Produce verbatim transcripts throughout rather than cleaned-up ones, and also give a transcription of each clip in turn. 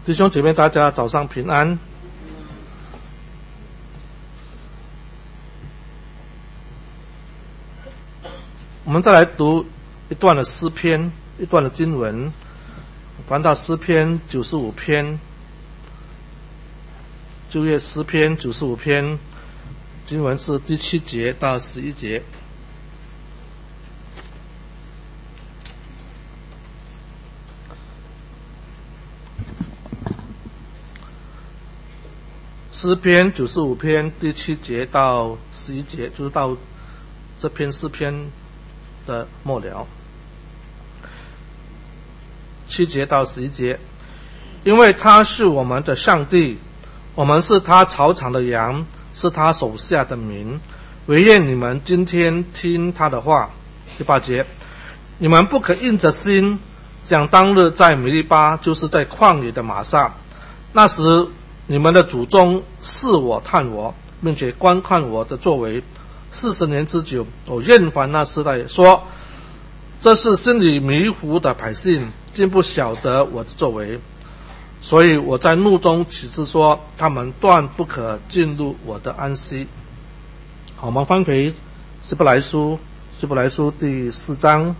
弟兄姐妹，大家早上平安。我们再来读一段的诗篇，一段的经文，翻到诗篇九十五篇，旧约诗篇九十五篇，经文是第七节到十一节。诗篇九十五篇第七节到十一节，就是到这篇诗篇的末了。七节到十一节，因为他是我们的上帝，我们是他草场的羊，是他手下的民，惟愿你们今天听他的话。第八节，你们不可硬着心，像当日在米利巴，就是在旷野的玛撒，那时你们的祖宗试我探我，并且观看我的作为四十年之久。我厌烦那时代，说这是心里迷糊的百姓，竟不晓得我的作为。所以我在怒中起誓说，他们断不可进入我的安息。好，我们翻回希伯来书，希伯来书第四章。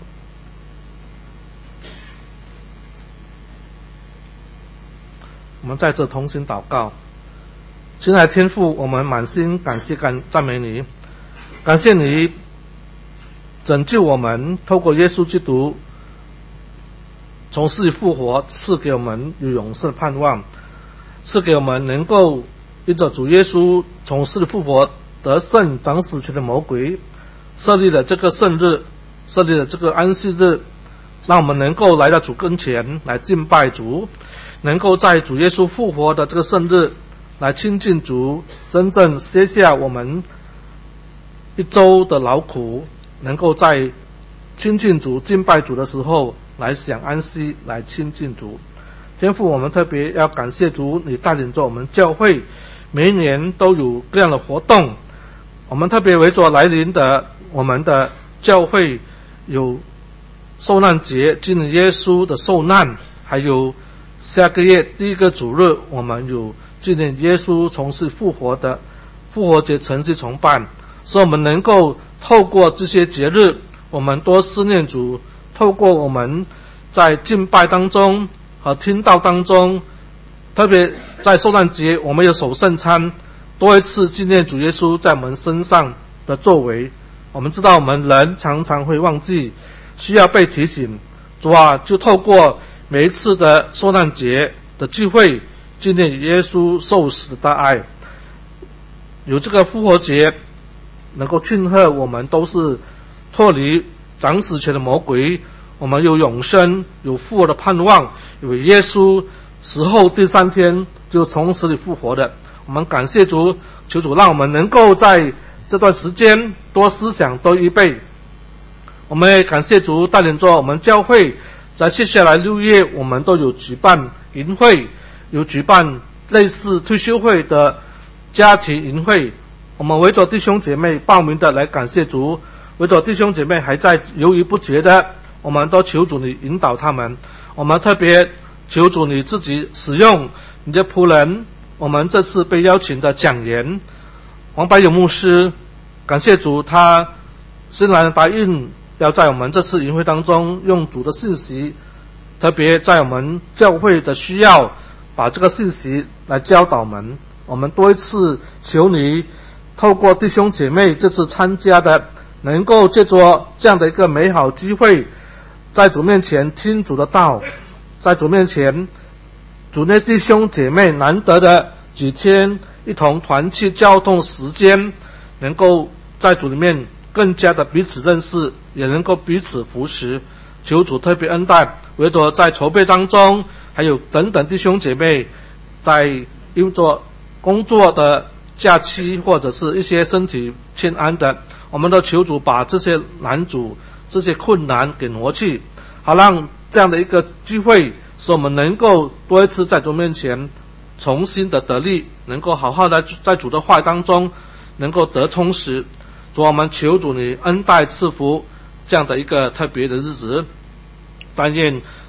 我们在这同心祷告。亲爱的天父，我们满心感谢感赞美你，感谢你拯救我们，透过耶稣基督从死里复活，赐给我们有永生的盼望，赐给我们能够因着主耶稣从死里复活得胜掌死权的魔鬼，设立了这个圣日，设立了这个安息日，让我们能够来到主跟前来敬拜主，能够在主耶稣复活的这个圣日来亲近主，真正卸下我们一周的劳苦，能够在亲近主敬拜主的时候来享安息，来亲近主。天父，我们特别要感谢主，你带领着我们教会每一年都有各样的活动，我们特别为着来临的我们的教会有受难节，纪念耶稣的受难，还有下个月第一个主日，我们有纪念耶稣从死复活的复活节晨曦崇拜，使我们能够透过这些节日，我们多思念主，透过我们在敬拜当中和听道当中，特别在受难节我们有守圣餐，多一次纪念主耶稣在我们身上的作为。我们知道我们人常常会忘记，需要被提醒。主啊，就透过每一次的受难节的聚会，纪念耶稣受死的大爱，有这个复活节能够庆贺我们都是脱离掌死权的魔鬼，我们有永生，有复活的盼望，有耶稣死后第三天就从死里复活的。我们感谢主，求主让我们能够在这段时间多思想多预备。我们也感谢主带领着我们教会在接下来六月，我们都有举办营会，有举办类似退休会的家庭营会。我们为着弟兄姐妹报名的来感谢主，为着弟兄姐妹还在犹豫不决的，我们都求主你引导他们。我们特别求主你自己使用你的仆人，我们这次被邀请的讲员王百勇牧师，感谢主，他欣然答应要在我们这次营会当中用主的信息，特别在我们教会的需要，把这个信息来教导我们。我们多一次求你透过弟兄姐妹这次参加的，能够借着这样的一个美好机会，在主面前听主的道，在主面前主内弟兄姐妹难得的几天一同团契交通时间，能够在主里面更加的彼此认识，也能够彼此扶持。求主特别恩待，为着在筹备当中，还有等等弟兄姐妹在因着工作的假期或者是一些身体欠安的，我们都求主把这些难阻这些困难给挪去，好让这样的一个机会使我们能够多一次在主面前重新的得力，能够好好的在主的话当中能够得充实。主，我们求主你恩待赐福这样的一个特别的日子，但愿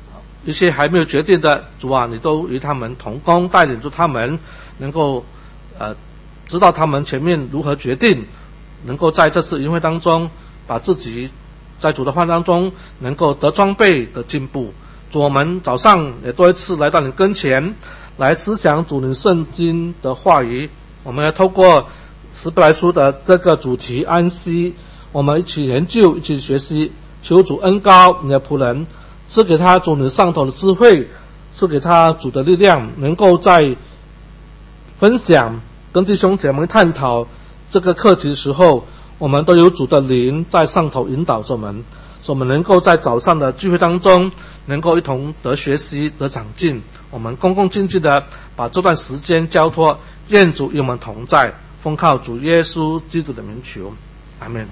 一些还没有决定的，主啊，你都与他们同工，带领住他们，能够呃知道他们前面如何决定，能够在这次营会当中把自己在主的话当中能够得装备的进步。主，我们早上也多一次来到你跟前，来思想主你圣经的话语。我们要透过希伯来书的这个主题安息，我们一起研究，一起学习，求主恩膏你的仆人，赐给他主你上头的智慧，赐给他主的力量，能够在分享跟弟兄姐妹探讨这个课题的时候，我们都有主的灵在上头引导着我们，使我们能够在早上的聚会当中能够一同得学习得长进。我们恭恭敬敬的把这段时间交托，愿主与我们同在，奉靠主耶稣基督的名求，阿们。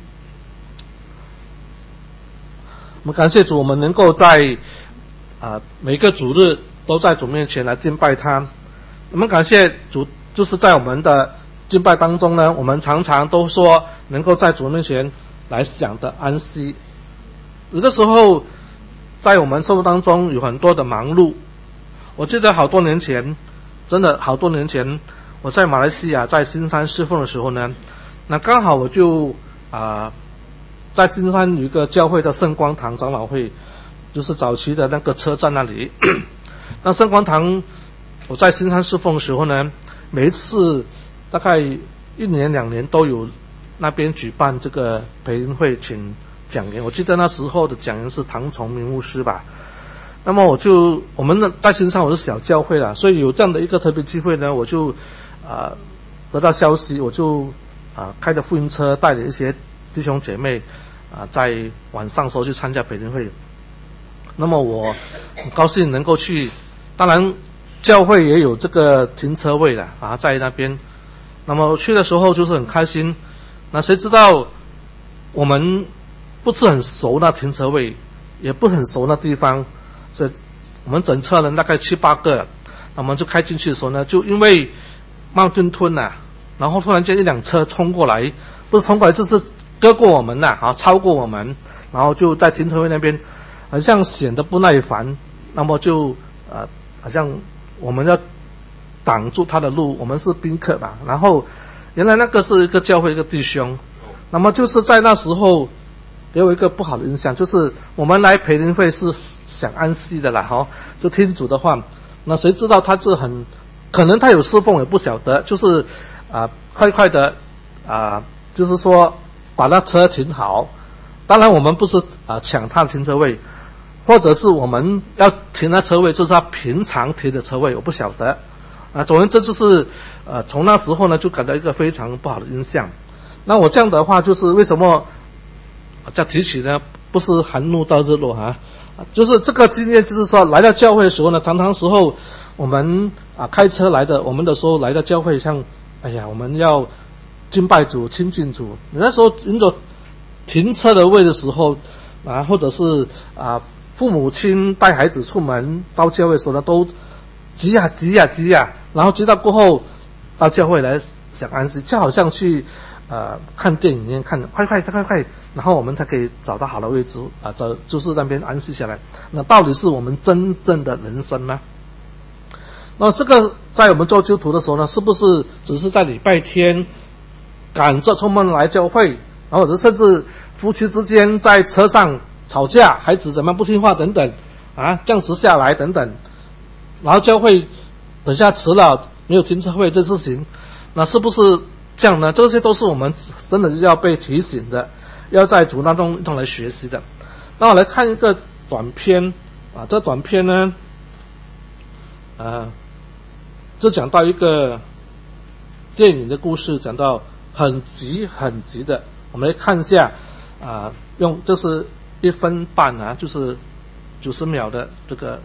我们感谢主，我们能够在啊、呃、每个主日都在主面前来敬拜他。我们感谢主，就是在我们的敬拜当中呢，我们常常都说能够在主面前来想的安息。有的时候在我们生活当中有很多的忙碌，我记得好多年前，真的好多年前，我在马来西亚在新山侍奉的时候呢，那刚好我就啊、呃、在新山有一个教会的圣光堂长老会，就是早期的那个车站那里。那圣光堂我在新山侍奉的时候呢，每一次大概一年两年都有那边举办这个培灵会请讲员，我记得那时候的讲员是唐崇明牧师吧。那么我就我们在新山我是小教会啦，所以有这样的一个特别机会呢，我就啊、呃、得到消息，我就啊、呃、开着福音车带着一些弟兄姐妹啊、呃、在晚上时候去参加培灵会。那么我很高兴能够去，当然教会也有这个停车位的啊，在那边。那么我去的时候就是很开心，那谁知道我们不是很熟那停车位，也不很熟那地方，所以我们整车人大概七八个，那我们就开进去的时候呢，就因为慢吞吞啊，然后突然间一辆车冲过来，不是冲过来就是割过我们呐、啊，超过我们，然后就在停车位那边好像显得不耐烦，那么就呃好像我们要挡住他的路，我们是宾客吧，然后原来那个是一个教会一个弟兄，那么就是在那时候给我一个不好的印象，就是我们来培灵会是想安息的啦，哈，就听主的话。那谁知道他是很可能他有侍奉也不晓得，就是啊、呃、快快的啊、呃，就是说把那车停好。当然我们不是啊、呃、抢他的停车位，或者是我们要停那车位就是他平常停的车位，我不晓得。啊，总之这就是呃从那时候呢就感到一个非常不好的印象。那我这样的话就是为什么这样提起呢？不是含怒到日落啊，就是这个经验，就是说来到教会的时候呢，常常时候我们啊开车来的，我们的时候来到教会，像哎呀我们要敬拜主亲近主，那时候迎着停车的位的时候啊，或者是啊父母亲带孩子出门到教会的时候呢，都急呀急呀急呀，然后急到过后到教会来想安息，就好像去呃看电影一样，看快快快快，然后我们才可以找到好的位置啊，找就是那边安息下来。那到底是我们真正的人生吗？那这个在我们做基督徒的时候呢，是不是只是在礼拜天赶着出门来教会，然后或者甚至夫妻之间在车上吵架，孩子怎么不听话等等啊，降时下来等等，然后教会等下迟了没有停车位这事情，那是不是这样呢？这些都是我们真的要被提醒的，要在主当中一同来学习的。那我来看一个短片啊，这短片呢，呃，就讲到一个电影的故事，讲到很急很急的。我们来看一下啊，用这是一分半啊，就是九十秒的这个。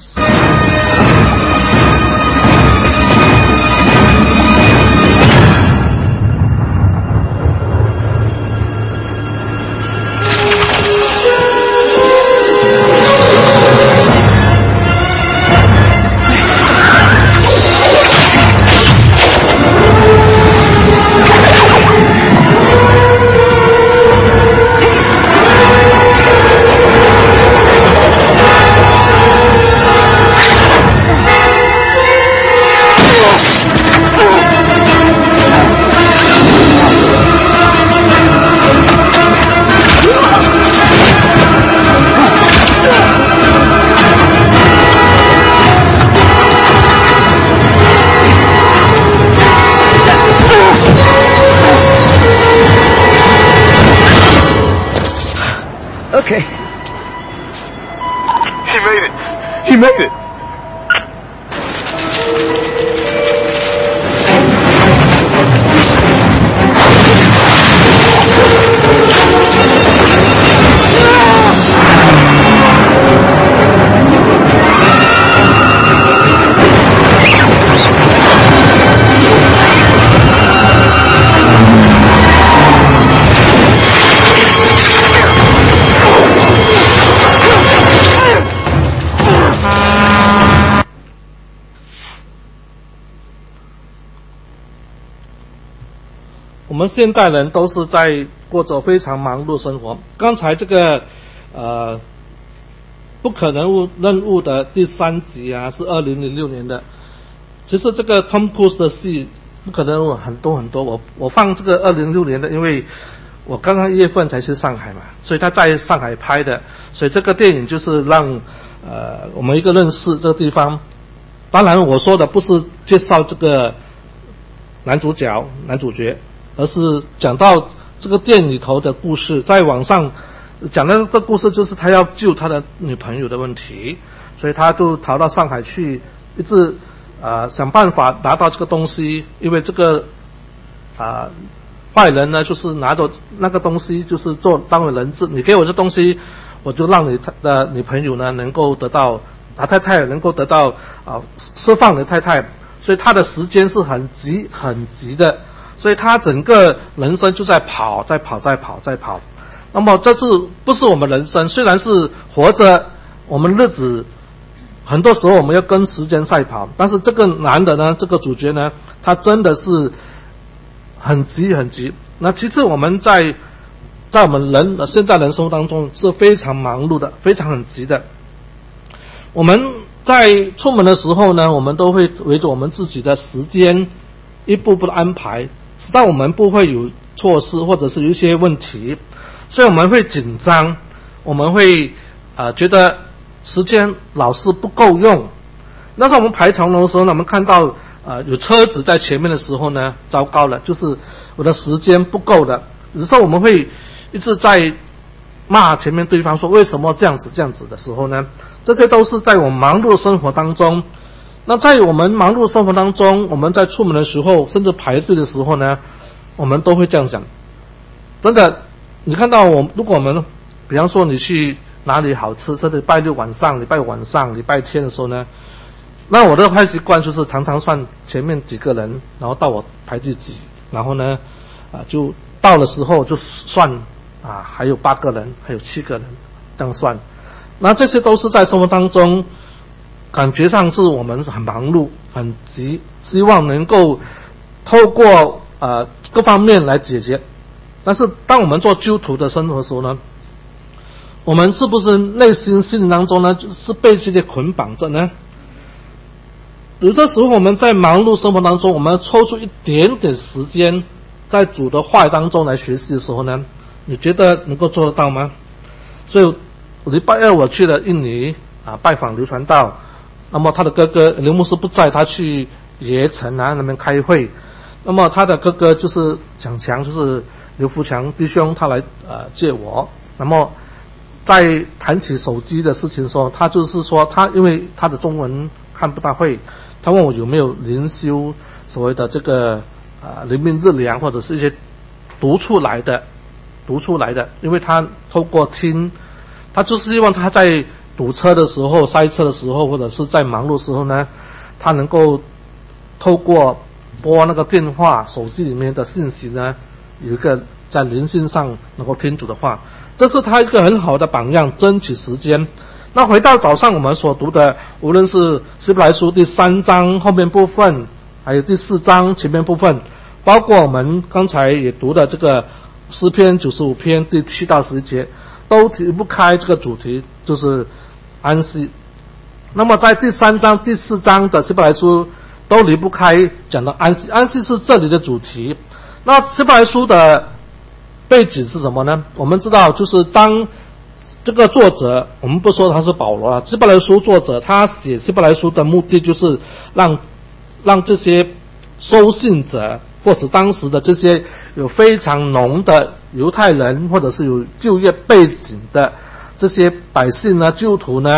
美人。 我们现代人都是在过着非常忙碌的生活。刚才这个呃不可能物任务的第三集啊，是二零零六年的。其实这个 Tom Cruise 的戏不可能任务很多很多，我我放这个二零零六年的，因为我刚刚一月份才去上海嘛，所以他在上海拍的，所以这个电影就是让呃我们一个认识这个地方。当然我说的不是介绍这个男主角男主角，而是讲到这个电影里头的故事。在网上讲的这个故事就是他要救他的女朋友的问题，所以他就逃到上海去，一直呃想办法拿到这个东西。因为这个啊、呃、坏人呢，就是拿到那个东西就是做当为人质，你给我这东西，我就让你的女朋友呢能够得到他太太能够得到啊、呃、释放你的太太，所以他的时间是很急很急的。所以他整个人生就在跑，在跑，在跑，在跑。那么这是不是我们人生？虽然是活着，我们日子很多时候我们要跟时间赛跑，但是这个男的呢，这个主角呢，他真的是很急很急。那其实我们在在我们人的现代人生活当中是非常忙碌的，非常很急的。我们在出门的时候呢，我们都会围着我们自己的时间一步步的安排，使到我们不会有错失或者是有一些问题，所以我们会紧张，我们会呃觉得时间老是不够用。那时候我们排长龙的时候呢，我们看到呃有车子在前面的时候呢，糟糕了，就是我的时间不够了。有时候我们会一直在骂前面对方说为什么这样子这样子的时候呢，这些都是在我们忙碌的生活当中。那在我们忙碌的生活当中，我们在出门的时候，甚至排队的时候呢，我们都会这样想。真的，你看到我，如果我们，比方说你去哪里好吃，甚至礼拜六晚上、礼拜五晚上、礼拜天的时候呢，那我的坏习惯就是常常算前面几个人，然后到我排第几，然后呢，啊，就到的时候就算啊，还有八个人，还有七个人，这样算。那这些都是在生活当中。感觉上是我们很忙碌很急，希望能够透过呃各方面来解决。但是当我们做基督徒的生活的时候呢，我们是不是内心心灵当中呢就是被这些捆绑着呢？有些时候我们在忙碌生活当中，我们抽出一点点时间在主的话语当中来学习的时候呢，你觉得能够做得到吗？所以礼拜二我去了印尼啊拜访刘传道，那么他的哥哥刘牧师不在，他去盐城啊那边开会。那么他的哥哥就是蒋强，就是刘福强弟兄，他来呃接我。那么在谈起手机的事情的时候，他就是说他因为他的中文看不大会，他问我有没有灵修所谓的这个呃灵命日粮或者是一些读出来的读出来的，因为他透过听，他就是希望他在堵车的时候、塞车的时候，或者是在忙碌的时候呢，他能够透过拨那个电话、手机里面的信息呢，有一个在灵性上能够听主的话，这是他一个很好的榜样，争取时间。那回到早上我们所读的，无论是希伯来书第三章后面部分，还有第四章前面部分，包括我们刚才也读的这个诗篇九十五篇第七到十节，都离不开这个主题，就是安息。那么在第三章、第四章的希伯来书都离不开讲到安息，安息是这里的主题。那希伯来书的背景是什么呢？我们知道，就是当这个作者，我们不说他是保罗啊，希伯来书作者他写希伯来书的目的就是让让这些收信者或是当时的这些有非常浓的犹太人或者是有就业背景的这些百姓呢、基督徒呢，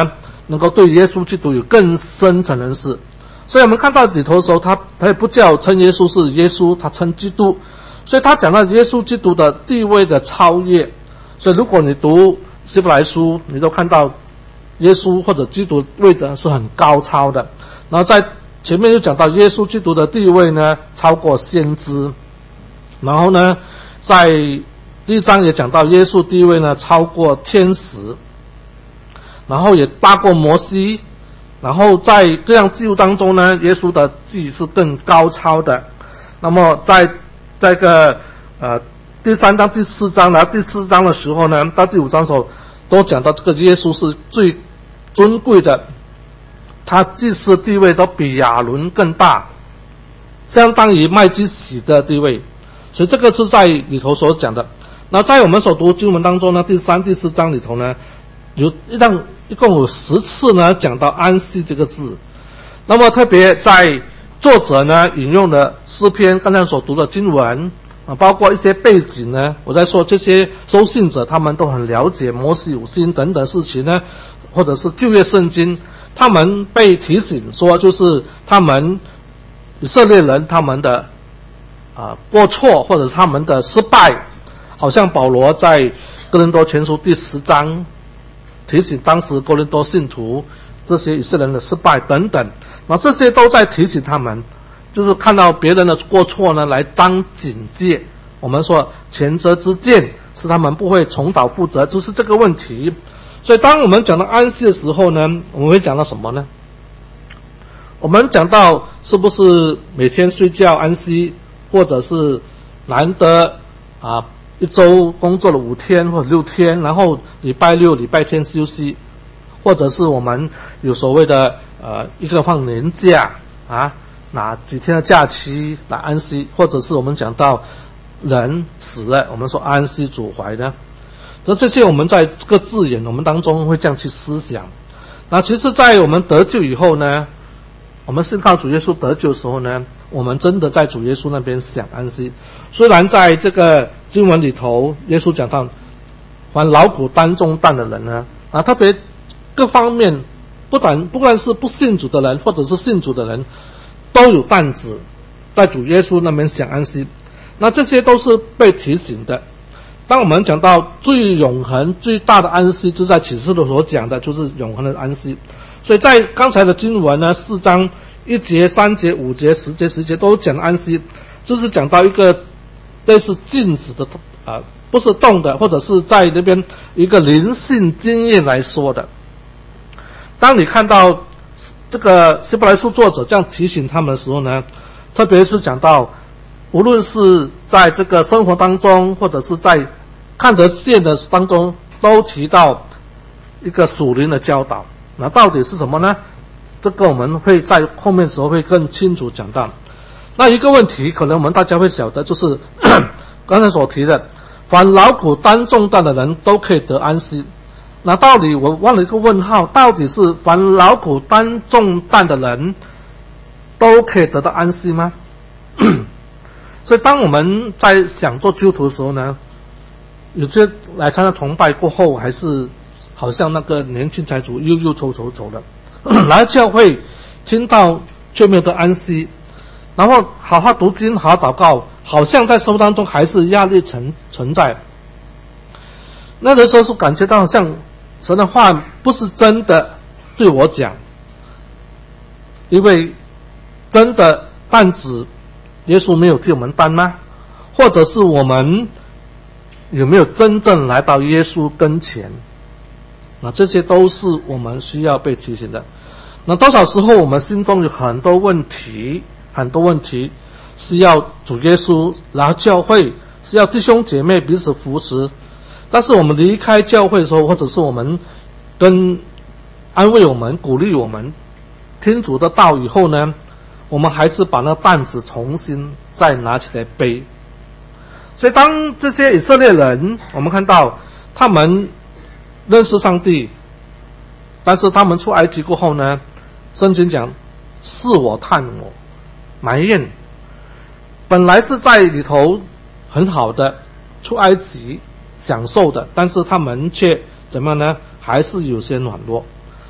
能够对耶稣基督有更深层认识。所以我们看到里头的时候，他他也不叫称耶稣是耶稣，他称基督。所以他讲到耶稣基督的地位的超越。所以如果你读希伯来书，你都看到耶稣或者基督位的是很高超的。然后在前面就讲到耶稣基督的地位呢超过先知。然后呢在第一章也讲到耶稣地位呢超过天使，然后也大过摩西。然后在各样记录当中呢，耶稣的记是更高超的。那么在这个呃第三章、第四章，然后第四章的时候呢，到第五章的时候，都讲到这个耶稣是最尊贵的，他祭司地位都比亚伦更大，相当于麦基洗的地位。所以这个是在里头所讲的。那在我们所读经文当中呢，第三、第四章里头呢，有一档一共有十次呢讲到安息这个字。那么特别在作者呢引用的诗篇刚才所读的经文啊，包括一些背景呢，我在说这些收信者他们都很了解摩西五经等等事情呢，或者是旧约圣经，他们被提醒说就是他们以色列人他们的啊过错或者是他们的失败，好像保罗在哥林多前书第十章提醒当时哥林多信徒这些以色列人的失败等等，那这些都在提醒他们，就是看到别人的过错呢来当警戒。我们说前车之鉴是他们不会重蹈覆辙，就是这个问题。所以当我们讲到安息的时候呢，我们会讲到什么呢？我们讲到是不是每天睡觉安息，或者是难得啊一周工作了五天或者六天，然后礼拜六礼拜天休息，或者是我们有所谓的呃一个放年假啊，拿几天的假期来安息，或者是我们讲到人死了，我们说安息主怀呢。那这些我们在这个字眼我们当中会这样去思想。那其实在我们得救以后呢，我们信靠主耶稣得救的时候呢，我们真的在主耶稣那边想安息。虽然在这个经文里头耶稣讲到凡劳苦担重担的人呢，啊特别各方面不但不管是不信主的人或者是信主的人都有担子，在主耶稣那边想安息。那这些都是被提醒的。当我们讲到最永恒最大的安息，就在启示录所讲的就是永恒的安息。所以在刚才的经文呢，四章一节三节五节十节十节都讲安息，就是讲到一个类似静止的啊、呃，不是动的，或者是在那边一个灵性经验来说的。当你看到这个希伯来书作者这样提醒他们的时候呢，特别是讲到无论是在这个生活当中，或者是在看得见的当中，都提到一个属灵的教导。那到底是什么呢？这个我们会在后面的时候会更清楚讲到。那一个问题可能我们大家会晓得，就是刚才所提的凡劳苦担重担的人都可以得安息。那到底我忘了一个问号，到底是凡劳苦担重担的人都可以得到安息吗？所以当我们在想做基督徒的时候呢，有些来参加崇拜过后还是好像那个年轻财主忧忧愁愁走了来教会听到却没有得安息，然后好好读经好好祷告，好像在生活当中还是压力存存在。那个时候是感觉到好像神的话不是真的对我讲，因为真的担子耶稣没有替我们担吗？或者是我们有没有真正来到耶稣跟前？那这些都是我们需要被提醒的。那多少时候我们心中有很多问题，很多问题是要主耶稣来教会，是要弟兄姐妹彼此扶持。但是我们离开教会的时候，或者是我们跟安慰我们鼓励我们听主的道以后呢，我们还是把那担子重新再拿起来背。所以当这些以色列人，我们看到他们认识上帝，但是他们出埃及过后呢，圣经讲试我探我埋怨，本来是在里头很好的出埃及享受的，但是他们却怎么样呢？还是有些软弱。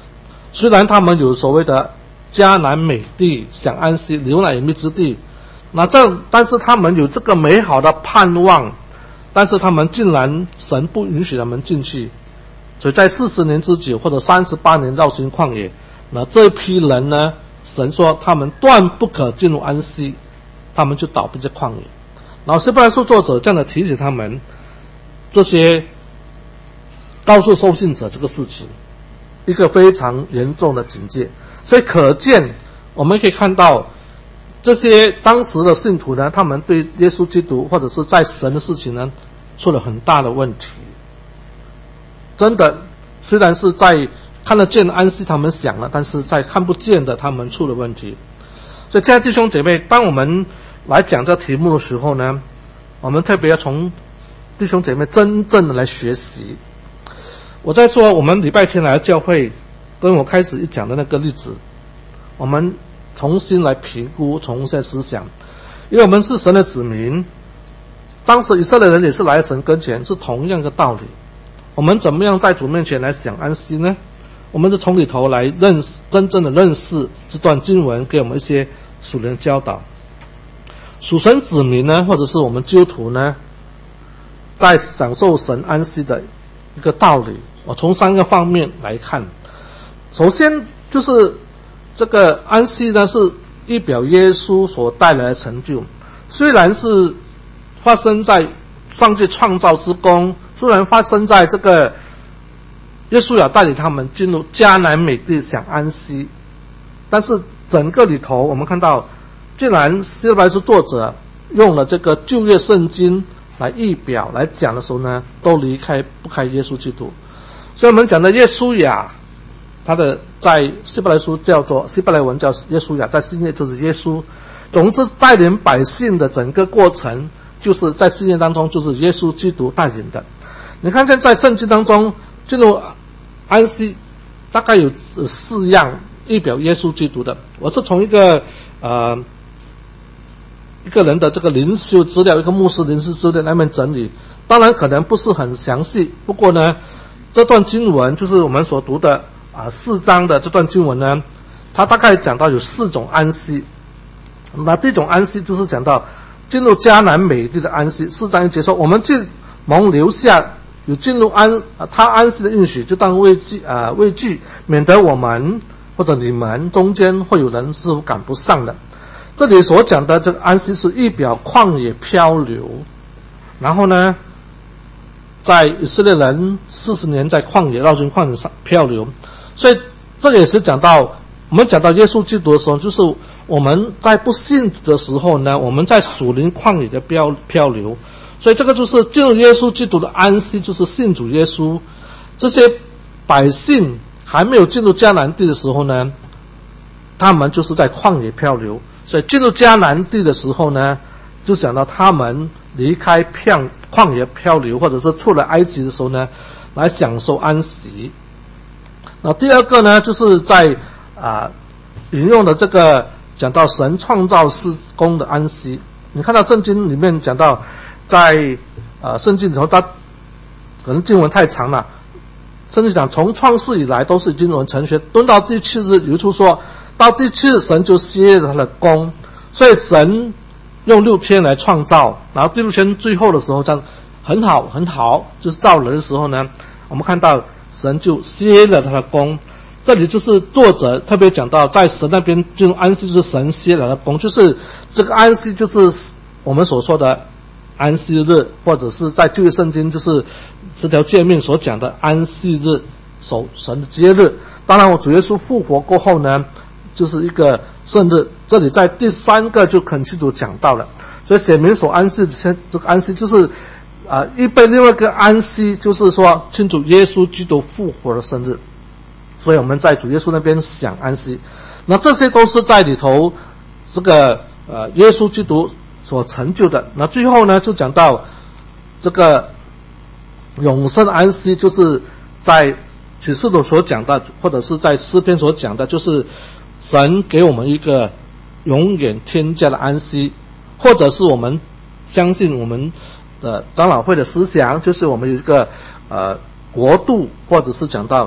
虽然他们有所谓的迦南美地，享安息，流奶与蜜之地，那这但是他们有这个美好的盼望，但是他们竟然神不允许他们进去，所以在四十年之久或者三十八年绕行旷野，那这一批人呢，神说他们断不可进入安息，他们就倒闭在旷野。然后希伯来书作者这样的提醒他们，这些告诉受信者这个事情，一个非常严重的警戒。所以可见我们可以看到这些当时的信徒呢，他们对耶稣基督或者是在神的事情呢出了很大的问题。真的虽然是在看得见的安息他们想了，但是在看不见的他们出了问题。所以亲爱的弟兄姐妹，当我们来讲这个题目的时候呢，我们特别要从弟兄姐妹真正的来学习。我在说我们礼拜天来教会跟我开始一讲的那个例子，我们重新来评估，重新来思想，因为我们是神的子民，当时以色列人也是来神跟前，是同样的道理。我们怎么样在主面前来享安息呢？我们是从里头来认识，真正的认识这段经文给我们一些属灵的教导。属神子民呢，或者是我们基督徒呢，在享受神安息的一个道理，我从三个方面来看。首先就是这个安息呢，是预表耶稣所带来的成就。虽然是发生在上帝创造之功，虽然发生在这个耶稣要带领他们进入迦南美地享安息，但是整个里头我们看到，既然希伯来书作者用了这个旧约圣经来预表来讲的时候呢，都离开不开耶稣基督。所以我们讲的耶稣亚，他的在希伯来书叫做希伯来文叫耶稣亚，在新约就是耶稣。总之带领百姓的整个过程，就是在新约当中就是耶稣基督带领的。你看见在圣经当中进入安息大概有四样预表耶稣基督的。我是从一个呃一个人的这个灵修资料，一个牧师灵修资料那边整理，当然可能不是很详细，不过呢这段经文就是我们所读的啊四章的这段经文呢，它大概讲到有四种安息。那第一种安息就是讲到进入迦南美地的安息。四章一节说，我们既蒙留下有进入安他安息的应许，就当畏惧啊畏惧，免得我们或者你们中间会有人是赶不上的。这里所讲的这个安息是预表旷野漂流，然后呢在以色列人四十年在旷野绕境旷野上漂流，所以这个也是讲到我们讲到耶稣基督的时候，就是我们在不信主的时候呢，我们在属灵旷野的漂漂流，所以这个就是进入耶稣基督的安息，就是信主耶稣。这些百姓还没有进入迦南地的时候呢，他们就是在旷野漂流，所以进入迦南地的时候呢，就讲到他们离开旷旷野漂流，或者是出了埃及的时候呢，来享受安息。那第二个呢，就是在啊引用的这个讲到神创造事工的安息。你看到圣经里面讲到，在啊圣经里头，它可能经文太长了，圣经讲从创世以来都是经文成学，蹲到第七日，有一处说到第七日神就歇了他的功，所以神用六天来创造，然后第六天最后的时候这样很好很好，就是造人的时候呢，我们看到神就歇了他的功。这里就是作者特别讲到，在神那边进入安息就是神歇了他的功，就是这个安息就是我们所说的安息日，或者是在旧约圣经就是十条诫命所讲的安息日，守神的节日。当然我主耶稣复活过后呢，就是一个圣日，这里在第三个就很清楚讲到了，所以显明所安息这个安息就是啊预备另外一个安息，就是说庆祝耶稣基督复活的生日，所以我们在主耶稣那边享安息。那这些都是在里头这个呃耶稣基督所成就的。那最后呢就讲到这个永生安息，就是在启示录所讲的，或者是在诗篇所讲的，就是神给我们一个永远天家的安息，或者是我们相信我们的长老会的思想，就是我们有一个呃国度，或者是讲到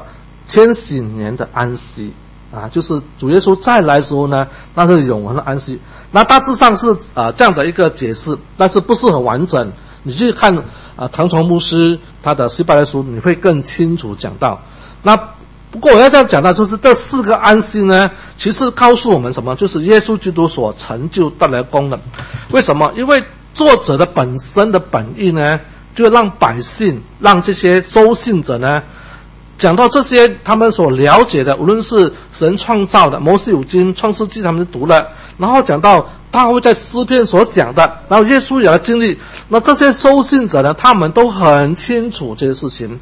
千禧年的安息啊，就是主耶稣再来的时候呢，那是永恒的安息。那大致上是啊这样的一个解释，但是不是很完整。你去看啊唐崇牧师他的希伯来书，你会更清楚讲到。那不过我要这样讲到，就是这四个安息呢，其实告诉我们什么？就是耶稣基督所成就带来的功能。为什么？因为作者的本身的本意呢，就让百姓，让这些收信者呢，讲到这些他们所了解的，无论是神创造的摩西五经、创世纪他们读了，然后讲到大卫在诗篇所讲的，然后耶稣也要经历，那这些收信者呢，他们都很清楚这些事情。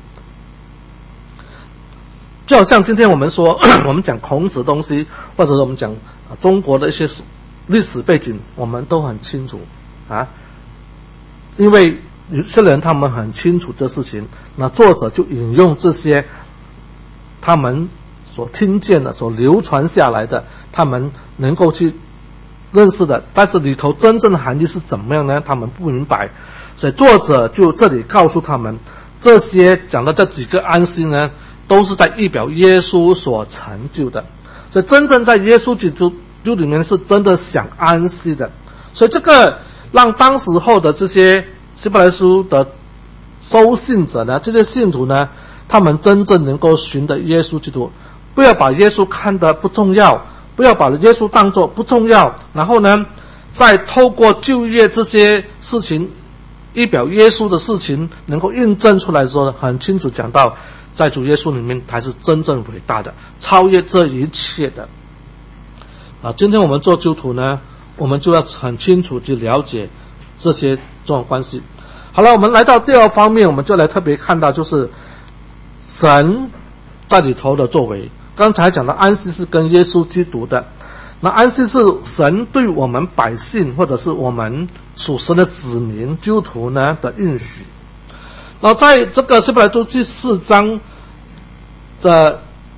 就好像今天我们说我们讲孔子的东西，或者是我们讲中国的一些历史背景，我们都很清楚啊，因为有些人他们很清楚这事情，那作者就引用这些他们所听见的、所流传下来的，他们能够去认识的，但是里头真正的含义是怎么样呢？他们不明白，所以作者就这里告诉他们，这些讲的这几个安息呢，都是在预表耶稣所成就的。所以真正在耶稣基督里面是真的想安息的。所以这个让当时候的这些希伯来书的收信者呢，这些信徒呢，他们真正能够寻得耶稣基督，不要把耶稣看得不重要，不要把耶稣当作不重要，然后呢，再透过旧约这些事情，预表耶稣的事情能够印证出来的时候，很清楚讲到，在主耶稣里面才是真正伟大的，超越这一切的。啊，今天我们做基督徒呢，我们就要很清楚去了解这些这种关系。好了，我们来到第二方面，我们就来特别看到就是神在里头的作为。刚才讲的安息是跟耶稣基督的，那安息是神对我们百姓或者是我们属神的子民基督徒呢的应许。那在这个希伯来书第四章的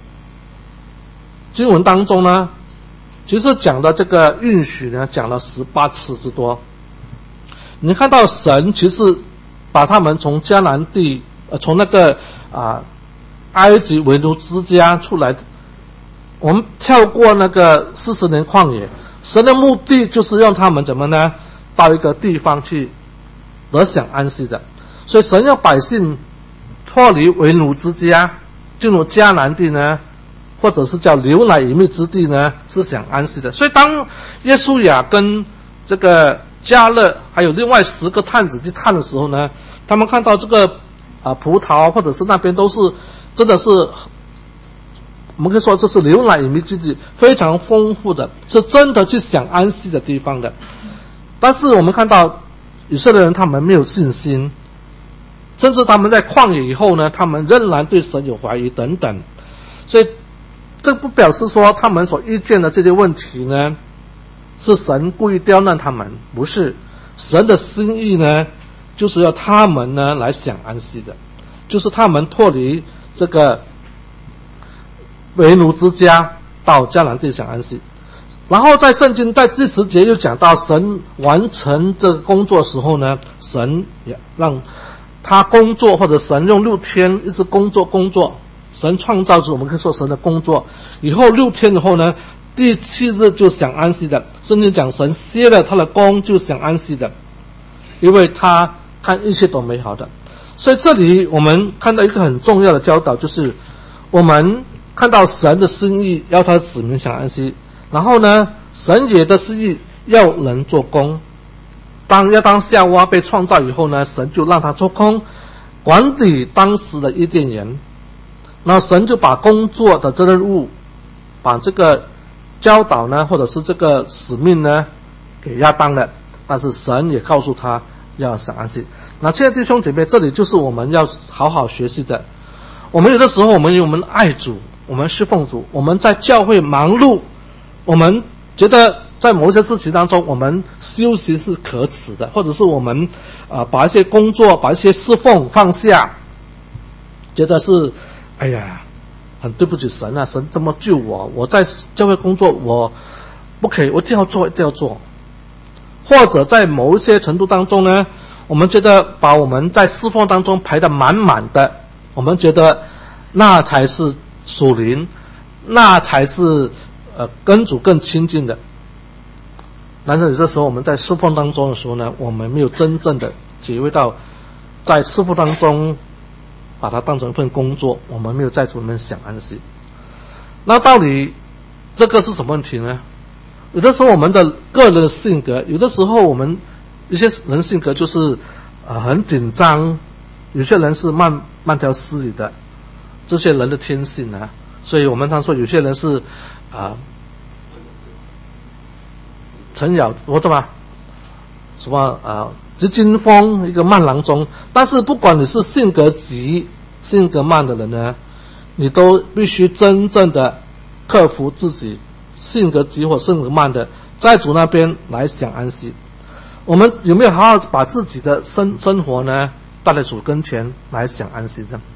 经文当中呢，其实讲的这个应许呢，讲了十八次之多。你看到神其实把他们从迦南地，呃，从那个啊埃及为奴之家出来，我们跳过那个四十年旷野，神的目的就是让他们怎么呢？到一个地方去得享安息的。所以神要百姓脱离为奴之家，进入迦南地呢，或者是叫流奶与蜜之地呢，是享安息的。所以当耶稣亚跟这个迦勒还有另外十个探子去探的时候呢，他们看到这个啊葡萄或者是那边都是真的是，我们可以说这是流奶与蜜之地，非常丰富的，是真的去享安息的地方的。但是我们看到以色列人他们没有信心，甚至他们在旷野以后呢，他们仍然对神有怀疑等等。所以这不表示说他们所遇见的这些问题呢是神故意刁难他们，不是。神的心意呢就是要他们呢来享安息的，就是他们脱离这个为奴之家到迦南地享安息。然后在圣经在第十节又讲到神完成这个工作的时候呢，神也让他工作，或者神用六天一直工作工作，神创造出我们可以说神的工作以后六天以后呢，第七日就享安息的。圣经讲神歇了他的工就享安息的，因为他看一切都美好的。所以这里我们看到一个很重要的教导，就是我们看到神的心意要他的子民享安息，然后呢神也的心意要人做工。当要当夏娃被创造以后呢，神就让他做工，管理当时的伊甸园。那神就把工作的这任务，把这个教导呢，或者是这个使命呢，给亚当了。但是神也告诉他要享安息。那亲爱的弟兄姐妹，这里就是我们要好好学习的。我们有的时候，我们有我们爱主，我们侍奉主，我们在教会忙碌，我们觉得在某些事情当中，我们休息是可耻的，或者是我们啊、呃、把一些工作、把一些侍奉放下，觉得是哎呀很对不起神啊，神这么救我，我在教会工作我不可以，我一定要做，一定要做。或者在某一些程度当中呢，我们觉得把我们在侍奉当中排得满满的，我们觉得那才是属灵，那才是呃跟主更亲近的。但是有些时候我们在侍奉当中的时候呢，我们没有真正的体会到在侍奉当中把它当成一份工作，我们没有在主里面享安息。那到底这个是什么问题呢？有的时候我们的个人的性格，有的时候我们一些人性格就是呃很紧张，有些人是慢慢条斯理的，这些人的天性啊，所以我们常说有些人是啊、呃、陈咬我怎么什么啊、呃、急惊风，一个慢郎中。但是不管你是性格急性格慢的人呢，你都必须真正的克服自己性格急或性格慢的，在主那边来享安息。我们有没有好好把自己的生生活呢带在主跟前来享安息的？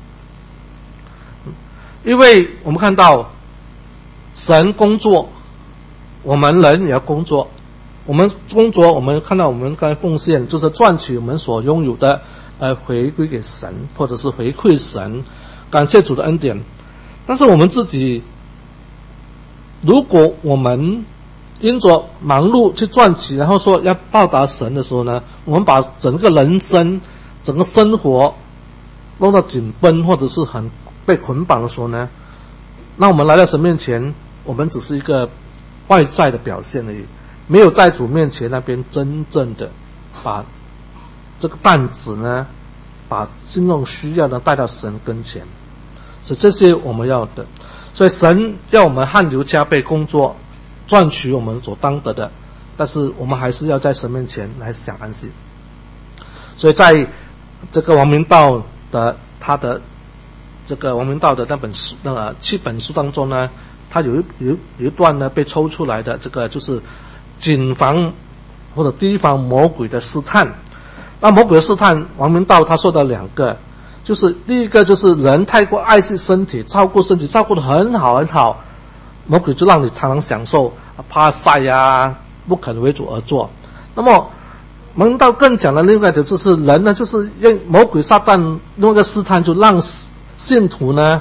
因为我们看到神工作，我们人也要工作。我们工作，我们看到我们该奉献，就是赚取我们所拥有的，呃，回归给神，或者是回馈神，感谢主的恩典。但是我们自己，如果我们因着忙碌去赚取，然后说要报答神的时候呢，我们把整个人生、整个生活弄到紧绷，或者是很被捆绑的时候呢，那我们来到神面前，我们只是一个外在的表现而已，没有在主面前那边真正的把这个担子呢，把心中需要的带到神跟前，所以这些我们要的。所以神要我们汗流浃背工作，赚取我们所当得的，但是我们还是要在神面前来享安息。所以在这个王明道的他的这个王明道的那本书那个七本书当中呢，他有一有有一段呢被抽出来的，这个就是谨防或者提防魔鬼的试探。那魔鬼的试探，王明道他说的两个，就是第一个就是人太过爱惜身体，照顾身体照顾得很好很好，魔鬼就让你常常享受怕晒啊，不肯为主而做。那么王明道更讲的另外的就是人呢，就是用魔鬼撒旦用一个试探，就让信徒呢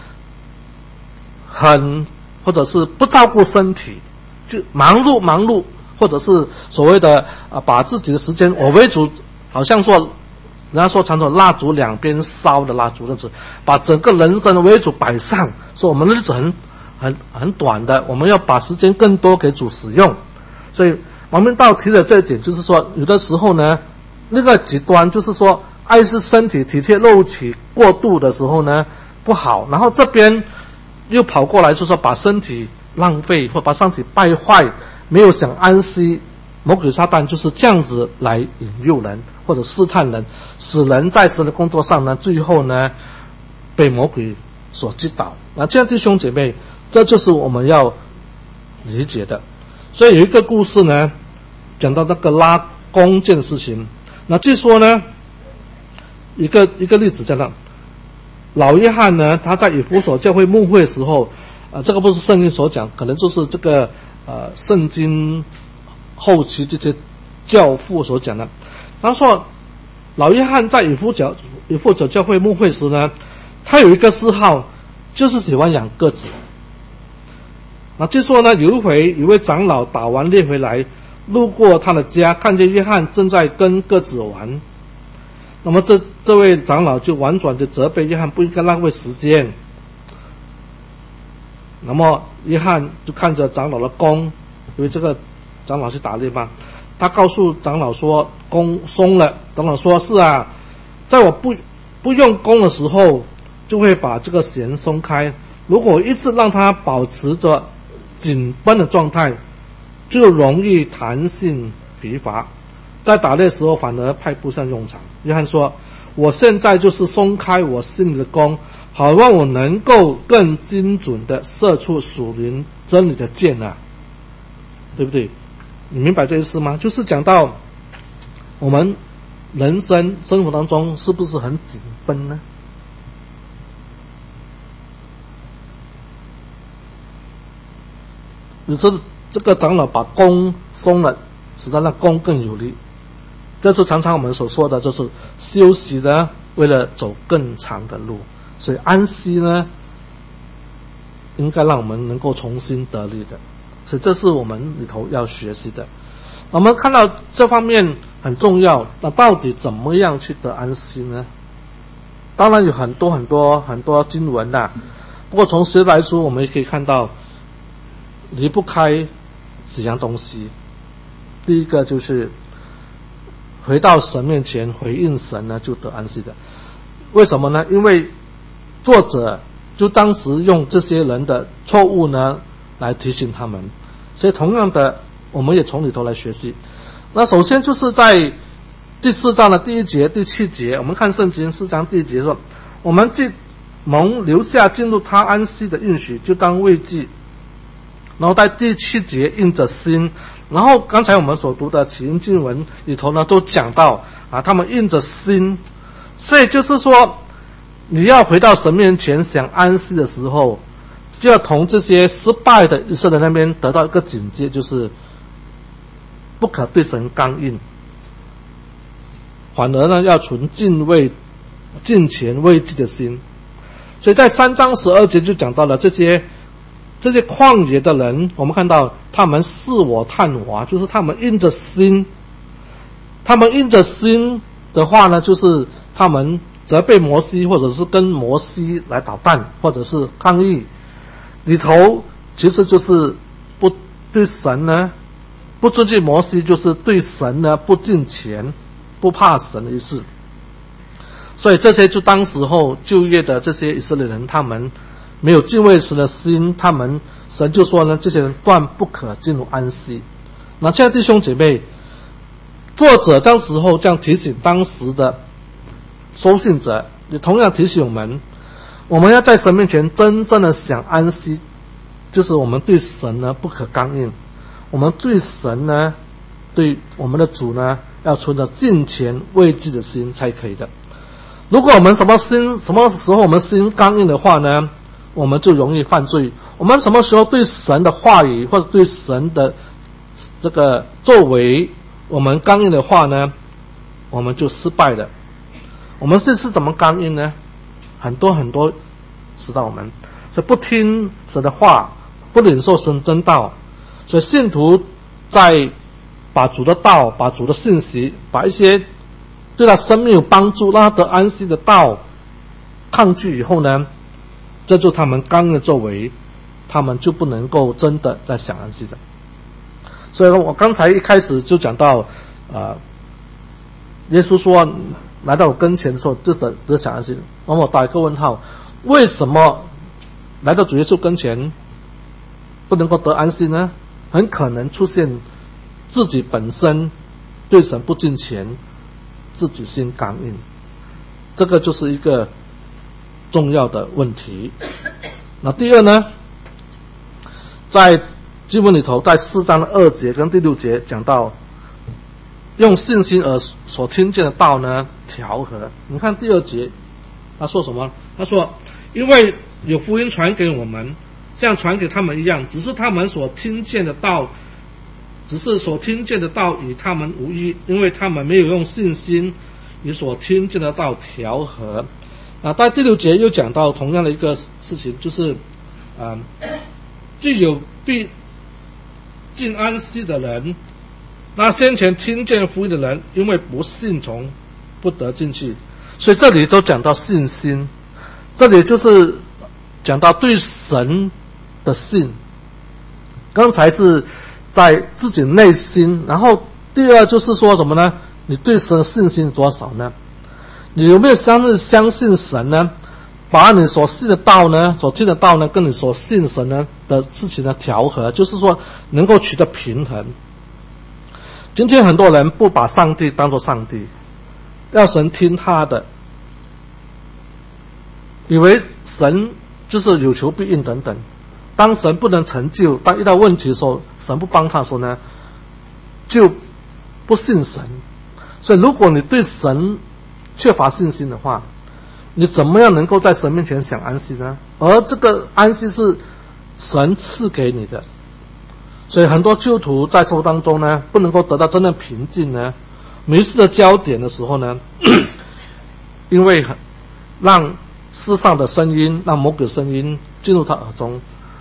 很或者是不照顾身体，就忙碌忙碌，或者是所谓的啊把自己的时间我为主，好像说人家说常说蜡烛两边烧的蜡烛那子，把整个人生为主摆上，说我们的日子很很很短的，我们要把时间更多给主使用。所以王明道提的这一点就是说，有的时候呢那个极端就是说爱惜身体体贴肉体过度的时候呢不好，然后这边又跑过来就说把身体浪费或把身体败坏，没有想安息。魔鬼撒旦就是这样子来引诱人或者试探人，使人在神的工作上呢最后呢被魔鬼所击倒。那这样弟兄姐妹，这就是我们要理解的。所以有一个故事呢讲到那个拉弓这件事情，那据说呢一个一个例子讲到老约翰呢，他在以弗所教会牧会的时候，呃，这个不是圣经所讲，可能就是这个呃圣经后期这些教父所讲的。他说老约翰在以弗所以弗所教会牧会时呢，他有一个嗜好，就是喜欢养鸽子。那据说呢，有一回有一位长老打完猎回来，路过他的家，看见约翰正在跟鸽子玩。那么这这位长老就婉转的责备约翰不应该浪费时间。那么约翰就看着长老的弓，因为这个长老去打猎嘛，他告诉长老说弓松了。长老说是啊，在我不不用弓的时候就会把这个弦松开，如果一直让它保持着紧绷的状态，就容易弹性疲乏，在打猎的时候反而派不上用场。约翰说我现在就是松开我心里的弓，好让我能够更精准的射出属灵真理的箭啊，对不对？你明白这意思吗？就是讲到我们人生生活当中是不是很紧绷呢？有时候这个长老把弓松了，使得那弓更有力。这是常常我们所说的，就是休息呢，为了走更长的路。所以安息呢， 应该让我们能够重新得力的，所以这是我们里头要学习的。我们看到这方面很重要，那到底怎么样去得安息呢？当然有很多很多很多经文啦，不过从希伯来书我们也可以看到，离不开几样东西。第一个就是回到神面前回应神呢，就得安息的。为什么呢？因为作者就当时用这些人的错误呢来提醒他们，所以同样的我们也从里头来学习。那首先就是在第四章的第一节第七节，我们看圣经四章第一节说，我们既蒙留下进入他安息的应许，就当畏惧。然后在第七节硬着心，然后刚才我们所读的起因经文里头呢都讲到啊，他们硬着心，所以就是说你要回到神面前想安息的时候，就要从这些失败的以色列那边得到一个警戒，就是不可对神刚硬，反而呢要存敬畏敬虔畏惧的心。所以在三章十二节就讲到了这些这些旷野的人，我们看到他们视我探我，就是他们硬着心，他们硬着心的话呢，就是他们责备摩西，或者是跟摩西来捣蛋，或者是抗议，里头其实就是不对神呢不尊敬摩西，就是对神呢不敬虔不怕神的意思。所以这些就当时候就业的这些以色列人，他们没有敬畏神的心，他们神就说呢，这些人断不可进入安息。那现在弟兄姐妹，作者当时候这样提醒当时的收信者，也同样提醒我们，我们要在神面前真正的想安息，就是我们对神呢不可刚硬，我们对神呢对我们的主呢要存着敬虔畏惧的心才可以的。如果我们什么心什么时候我们心刚硬的话呢，我们就容易犯罪。我们什么时候对神的话语或者对神的这个作为我们刚硬的话呢，我们就失败了。我们这是怎么刚硬呢？很多很多使到我们所以不听神的话，不领受神真道。所以信徒在把主的道，把主的信息，把一些对他生命有帮助让他得安息的道抗拒以后呢，这就是他们刚硬的作为，他们就不能够真的在想安息的。所以我刚才一开始就讲到呃，耶稣说来到我跟前的时候就是得想安息。那么我打一个问号，为什么来到主耶稣跟前不能够得安息呢？很可能出现自己本身对神不敬虔，自己心刚硬，这个就是一个重要的问题。那第二呢，在经文里头，在四章的二节跟第六节讲到用信心而所听见的道呢调和。你看第二节他说什么？他说因为有福音传给我们，像传给他们一样，只是他们所听见的道只是所听见的道与他们无异，因为他们没有用信心与所听见的道调和。啊，在第六节又讲到同样的一个事情，就是嗯，具有必进安息的人，那先前听见福音的人，因为不信从，不得进去。所以这里都讲到信心，这里就是讲到对神的信。刚才是在自己内心，然后第二就是说什么呢？你对神的信心多少呢？你有没有相信相信神呢？把你所信的道呢，所听的道呢，跟你所信神呢的事情呢调和，就是说能够取得平衡。今天很多人不把上帝当作上帝，要神听他的，以为神就是有求必应等等。当神不能成就，当遇到问题的时候，神不帮他说呢，就不信神。所以如果你对神缺乏信心的话，你怎么样能够在神面前享安息呢？而这个安息是神赐给你的。所以很多基督徒在生活当中呢，不能够得到真正平静呢，迷失了焦点的时候呢，因为让世上的声音，让魔鬼声音进入他耳中，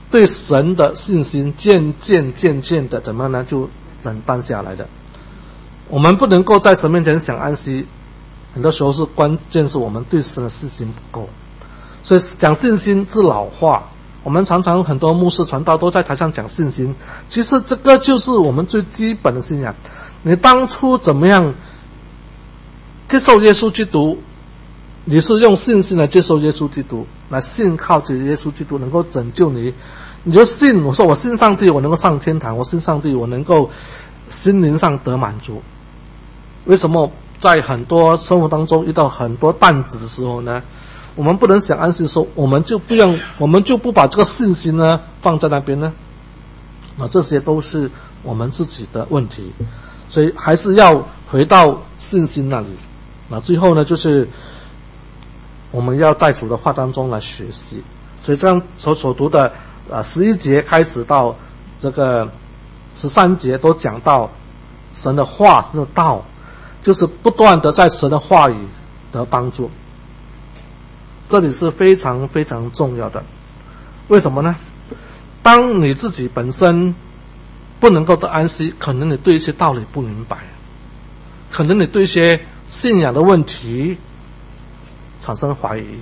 对神的信心渐渐渐渐的怎么样呢？就冷淡下来的。我们不能够在神面前想安息，很多时候是关键是我们对神的信心不够。所以讲信心是老话，我们常常很多牧师传道都在台上讲信心，其实这个就是我们最基本的信仰。你当初怎么样接受耶稣基督，你是用信心来接受耶稣基督，来信靠着耶稣基督能够拯救你，你就信，我说我信上帝我能够上天堂，我信上帝我能够心灵上得满足。为什么在很多生活当中遇到很多担子的时候呢，我们不能想安息的时候，我们就不用我们就不把这个信心呢放在那边呢？啊，这些都是我们自己的问题，所以还是要回到信心那里。那最后呢，就是我们要在主的话当中来学习。所以这样所所读的呃十一节开始到这个十三节都讲到神的话，神的道，就是不断的在神的话语得帮助。这里是非常非常重要的。为什么呢？当你自己本身不能够得安息，可能你对一些道理不明白，可能你对一些信仰的问题产生怀疑。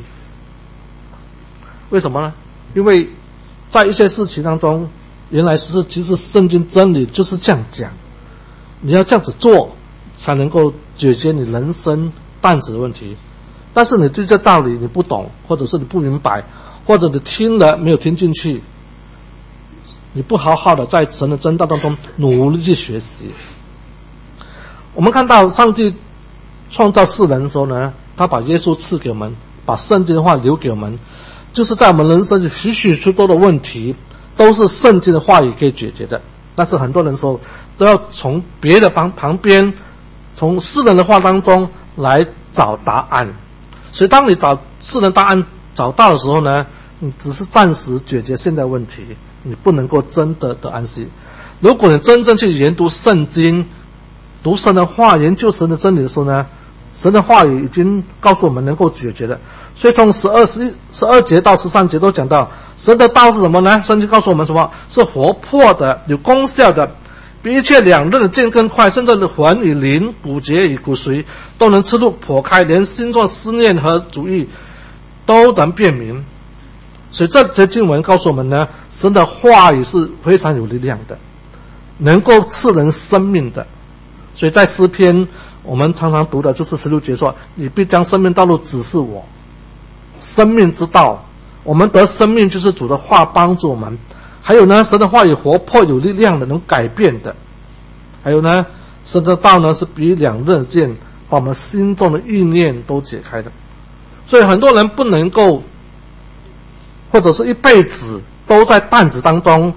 为什么呢？因为在一些事情当中，原来是其实圣经真理就是这样讲，你要这样子做才能够解决你人生担子的问题。但是你对这道理你不懂，或者是你不明白，或者你听了没有听进去，你不好好的在神的真道当中努力去学习。我们看到上帝创造世人的时候呢，他把耶稣赐给我们，把圣经的话留给我们，就是在我们人生许许许多的问题都是圣经的话语可以解决的。但是很多人说都要从别的旁旁边，从世人的话当中来找答案。所以当你找世人答案找到的时候呢，你只是暂时解决现在问题，你不能够真的得安息。如果你真正去研读圣经，读神的话，研究神的真理的时候呢，神的话语已经告诉我们能够解决的。所以从十二十十二节到十三节都讲到神的道是什么呢？圣经告诉我们什么？是活泼的，有功效的，比一切两刃的剑更快，甚至的魂与灵、骨节与骨髓都能刺入剖开，连心中思念和主意都能辨明。所以这节经文告诉我们呢，神的话语是非常有力量的，能够赐人生命的。所以在诗篇我们常常读的就是十六节说，你必将生命道路指示我。生命之道，我们得生命就是主的话帮助我们。还有呢，神的话语活泼有力量的，能改变的。还有呢，神的道呢是比两刃剑，把我们心中的意念都解开的。所以很多人不能够，或者是一辈子都在担子当中，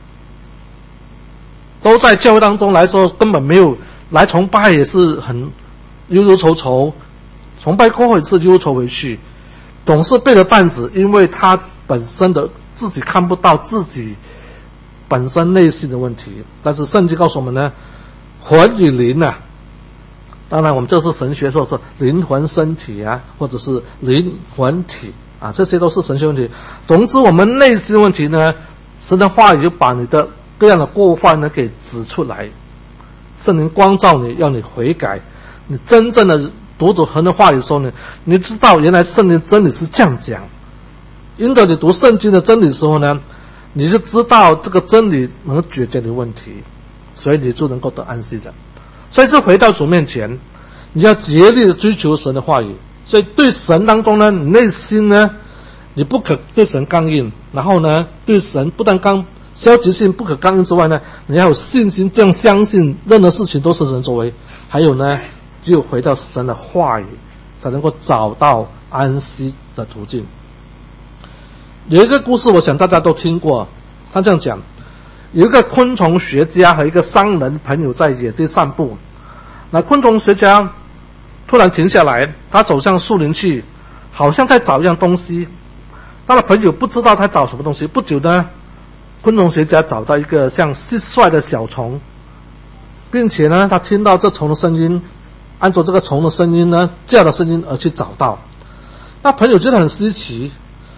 都在教会当中来说根本没有来崇拜，也是很忧忧愁愁，崇拜过后也是忧愁回去，总是背着担子，因为他本身的自己看不到自己本身内心的问题。但是圣经告诉我们呢，魂与灵啊，当然我们这是神学说是灵魂身体啊，或者是灵魂体啊，这些都是神学问题。总之我们内心问题呢，神的话语就把你的各样的过犯呢给指出来，圣灵光照你，要你悔改。你真正的读读神的话语的时候呢，你知道原来圣灵真理是这样讲。因着你读圣经的真理的时候呢，你就知道这个真理能解决你的问题，所以你就能够得安息的。所以这回到主面前，你要竭力的追求神的话语。所以对神当中呢，你内心呢，你不可对神刚硬，然后呢，对神不但刚消极性不可刚硬之外呢，你要有信心，这样相信任何事情都是神作为。还有呢，只有回到神的话语，才能够找到安息的途径。有一个故事我想大家都听过，他这样讲，有一个昆虫学家和一个商人朋友在野地散步，那昆虫学家突然停下来，他走向树林去，好像在找一样东西。他的朋友不知道他找什么东西。不久呢，昆虫学家找到一个像蟋蟀的小虫，并且呢，他听到这虫的声音，按照这个虫的声音呢，叫的声音而去找到。那朋友觉得很稀奇，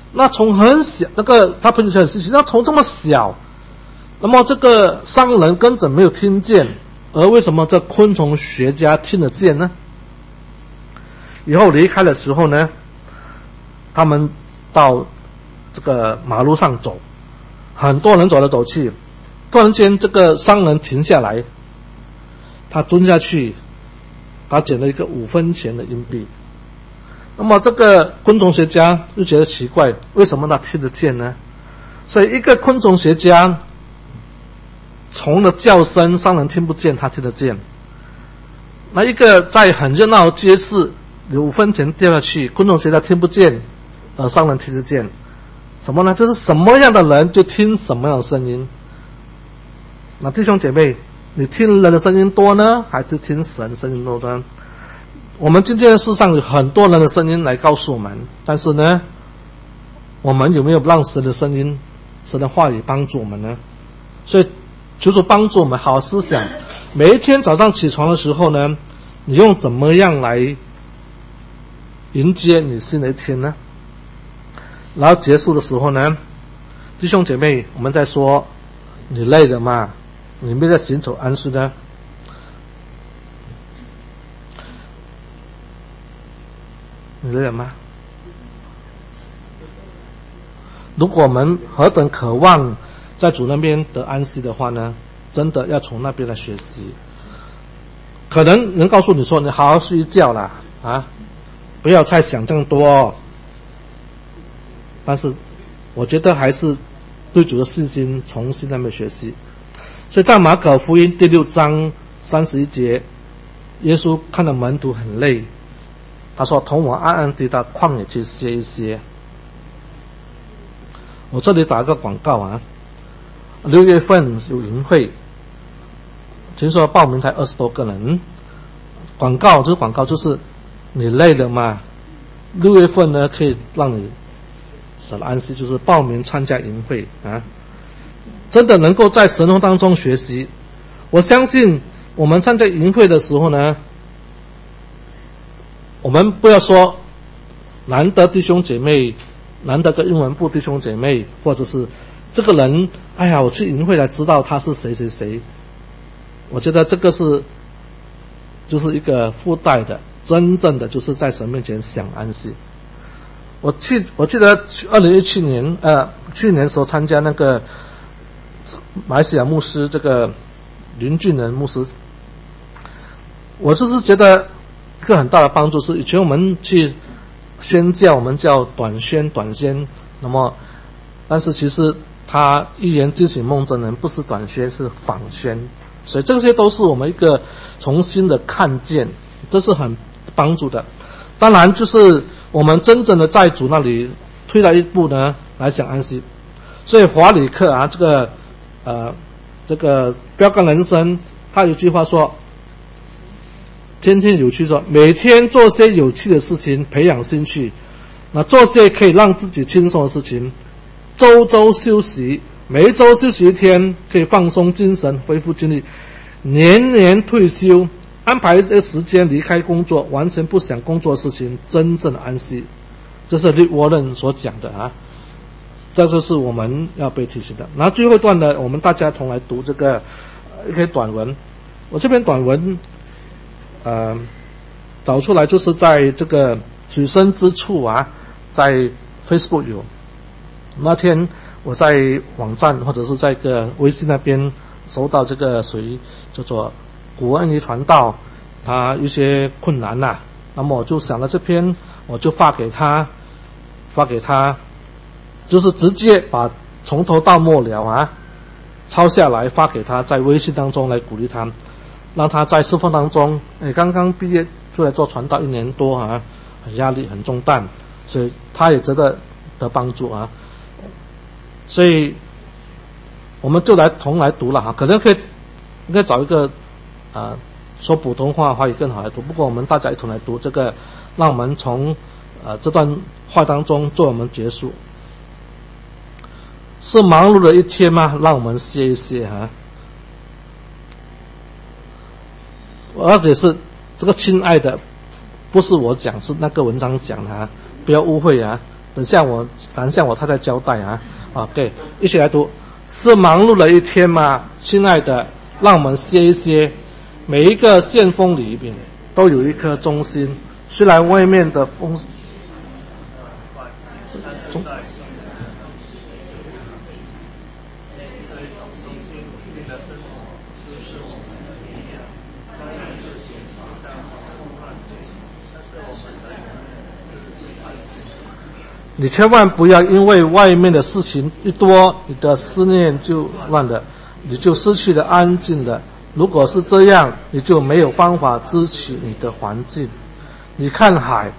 那从很小，那个他朋友圈很细细，那从这么小，那么这个商人根本没有听见，而为什么这昆虫学家听得见呢？以后离开的时候呢，他们到这个马路上走，很多人走来走去，突然间这个商人停下来，他蹲下去，他捡了一个五分钱的硬币。那么这个昆虫学家就觉得奇怪，为什么他听得见呢？所以一个昆虫学家虫的叫声商人听不见，他听得见。那一个在很热闹的街市有五分钱掉下去，昆虫学家听不见，而商人听得见。什么呢？就是什么样的人就听什么样的声音。那弟兄姐妹，你听人的声音多呢，还是听神的声音多呢？我们今天的世上有很多人的声音来告诉我们，但是呢，我们有没有让神的声音、神的话语帮助我们呢？所以求主帮助我们好好思想，每一天早上起床的时候呢，你用怎么样来迎接你新的一天呢？然后结束的时候呢，弟兄姐妹，我们在说，你累了吗？你没在行走安息呢？你累了吗？如果我们何等渴望在主那边得安息的话呢，真的要从那边来学习。可能人告诉你说，你好好睡一觉啦，啊，不要再想这么多哦。但是我觉得还是对主的信心重新那边学习。所以在马可福音第六章三十一节，耶稣看到门徒很累，他说同我暗暗地到旷野去歇一歇。我这里打个广告啊，六月份有营会，听说报名才二十多个人。广告这个广告就是你累了吗？六月份呢可以让你得安息，就是报名参加营会啊，真的能够在神农当中学习。我相信我们参加营会的时候呢，我们不要说难得弟兄姐妹，难得个英文部弟兄姐妹，或者是这个人，哎呀，我去营会才知道他是谁谁谁。我觉得这个是就是一个附带的，真正的就是在神面前享安息。我去，我记得二零一七年，呃，去年时候参加那个马来西亚牧师这个林俊仁牧师，我就是觉得一个很大的帮助是，以前我们去宣教，我们叫短宣短宣，那么但是其实他预言惊醒梦真人不是短宣，是访宣，所以这些都是我们一个重新的看见，这是很帮助的。当然就是我们真正的在主那里推了一步呢，来享安息。所以华理克啊，这个呃这个标杆人生，他有句话说，天天有趣，说每天做些有趣的事情，培养兴趣，那做些可以让自己轻松的事情，周周休息，每一周休息一天，可以放松精神，恢复精力，年年退休，安排一些时间离开工作，完全不想工作的事情，真正的安息。这是Rick Warren所讲的啊，这就是我们要被提醒的。然后最后一段呢，我们大家同来读这个一篇短文。我这篇短文呃找出来，就是在这个水深之处啊，在 Facebook 有。那天我在网站或者是在一个微信那边收到这个谁叫做古恩尼传道，他一些困难呐、啊，那么我就想了这篇，我就发给他，发给他，就是直接把从头到末了啊抄下来发给他，在微信当中来鼓励他，让他在侍奉当中，哎，刚刚毕业出来做传道一年多啊，很压力很重担，所以他也值得得帮助啊。所以我们就来同来读了哈，可能可以应该找一个啊、呃、说普通话华语更好来读，不过我们大家一同来读这个，让我们从呃这段话当中做我们结束。是忙碌的一天吗？让我们歇一歇啊。而且是这个亲爱的，不是我讲，是那个文章讲的啊，不要误会啊。 等下我等下我太太交代啊。啊，对，一起来读。是忙碌的一天吗？亲爱的，让我们歇一歇。每一个旋风里面都有一颗中心，虽然外面的风中你千万不要因为外面的事情一多，你的思念就乱了，你就失去了安静了。如果是这样，你就没有办法支取你的环境。你看海，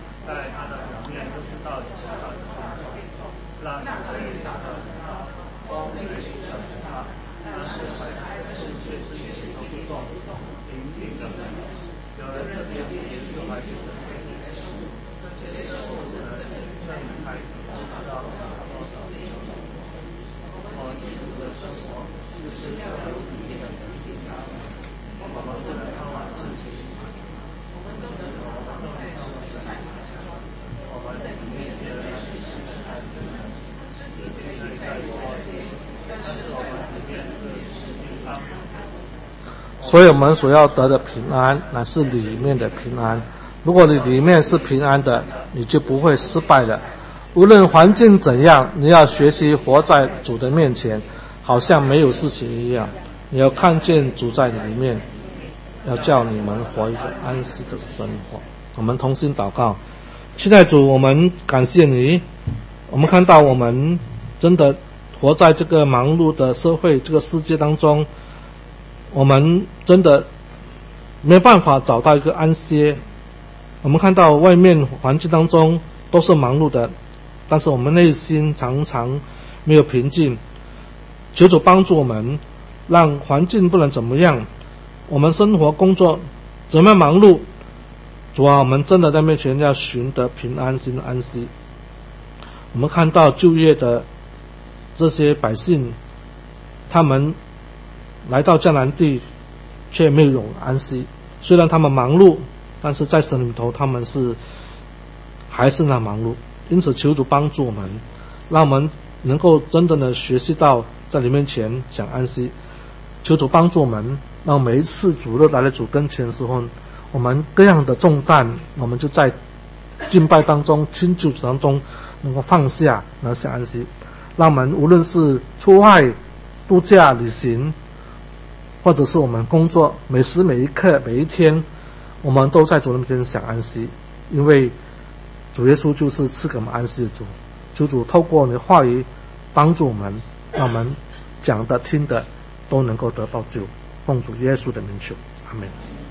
所以我们所要得的平安乃是里面的平安。如果你里面是平安的，你就不会失败的。无论环境怎样，你要学习活在主的面前，好像没有事情一样。你要看见主在里面，要叫你们活一个安息的生活。我们同心祷告。亲爱的主，我们感谢你，我们看到我们真的活在这个忙碌的社会这个世界当中，我们真的没办法找到一个安歇。我们看到外面环境当中都是忙碌的，但是我们内心常常没有平静。求主帮助我们，让环境不能怎么样，我们生活工作怎么样忙碌，主啊，我们真的在面前要寻得平安心安息。我们看到就业的这些百姓，他们来到迦南地却没有安息，虽然他们忙碌，但是在神里头他们是还是那忙碌。因此求主帮助我们，让我们能够真正的学习到在你面前想安息。求主帮助我们，让每一次主日来到主跟前的时候，我们各样的重担我们就在敬拜当中亲近主当中能够放下，能想安息。让我们无论是出外度假旅行，或者是我们工作，每时每一刻每一天，我们都在主的面前想安息。因为主耶稣就是赐给我们安息的主。求主透过你的话语帮助我们，让我们讲的听的都能够得到救。奉主耶稣的名求，阿们。